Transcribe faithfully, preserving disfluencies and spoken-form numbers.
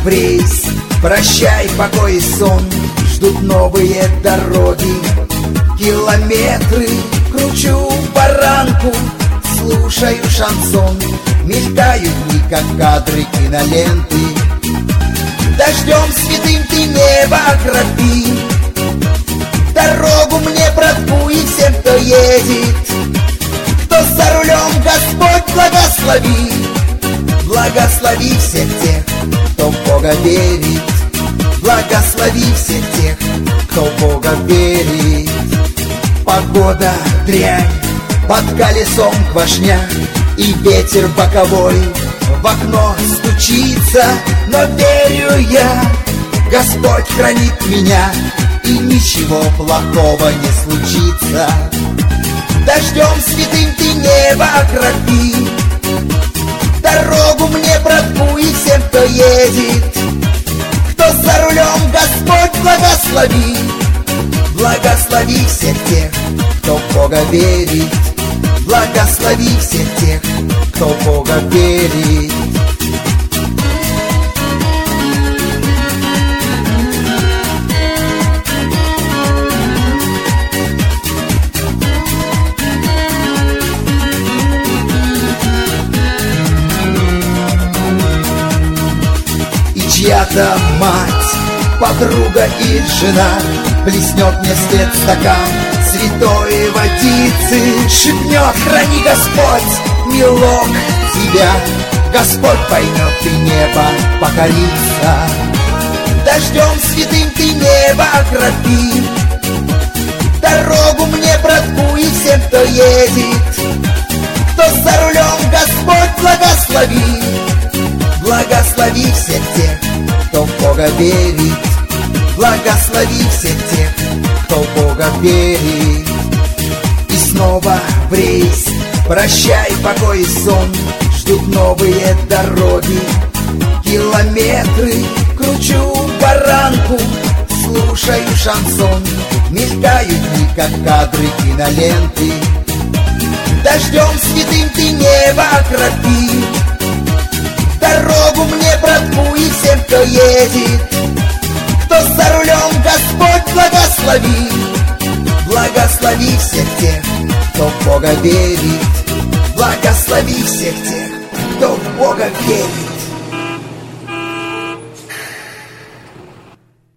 в рейс, прощай, покой и сон, ждут новые дороги, километры. Кручу баранку, слушаю шансон, мелькают дни, как кадры киноленты. Дождем святым ты небо окропи, дорогу мне проткуй всем, кто едет. Кто за рулем, Господь благослови, благослови всех тех, кто в Бога верит, благослови всех тех, кто в Бога верит. Погода дрянь, под колесом квашня, и ветер боковой в окно стучится. Но верю я, Господь хранит меня, и ничего плохого не случится. Дождем святым ты небо окропи, дорогу мне проткуй всем, кто едет. Кто за рулем, Господь благослови, благослови всех тех, кто в Бога верит, благослови всех тех, кто в Бога верит. И чья-то мать, подруга и жена плеснет мне вслед стакан святой водицы, шепнет: храни, Господь, милок, тебя. Господь поймет, ты небо покорится. Дождем святым ты небо окропи, дорогу мне проткуй всем, кто едет. Кто за рулем, Господь благослови, благослови всех тех, кто в Бога верит, благослови всех тех, кто в Бога верит. И снова в рейс, прощай, покой и сон, ждут новые дороги, километры. Кручу баранку, слушаю шансон, мелькают дни, как кадры киноленты. Дождем святым ты небо окропи, дорогу мне проткуй всем, кто едет. Кто за рулем, Господь благослови, благослови всех тех, кто в Бога верит, благослови всех тех, кто в Бога верит.